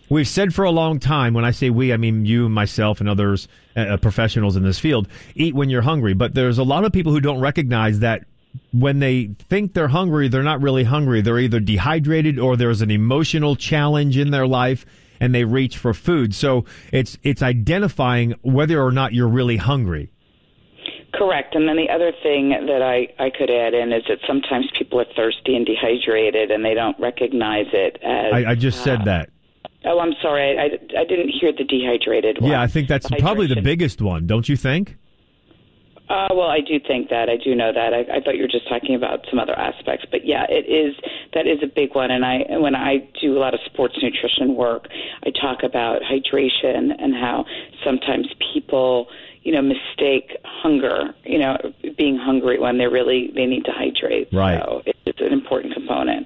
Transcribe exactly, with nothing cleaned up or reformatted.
We've said for a long time, when I say we, I mean you, myself, and others, uh, professionals in this field, eat when you're hungry. But there's a lot of people who don't recognize that when they think they're hungry, they're not really hungry. They're either dehydrated or there's an emotional challenge in their life and they reach for food. So it's it's identifying whether or not you're really hungry. Correct. And then the other thing that I, I could add in is that sometimes people are thirsty and dehydrated and they don't recognize it as... I, I just uh, said that. Oh, I'm sorry. I, I didn't hear the dehydrated one. Yeah, I think that's probably the biggest one, don't you think? Uh, well, I do think that. I do know that. I, I thought you were just talking about some other aspects. But, yeah, it is. That is a big one. And I, when I do a lot of sports nutrition work, I talk about hydration and how sometimes people, you know, mistake hunger, you know, being hungry when they really they need to hydrate. Right. So it's an important component.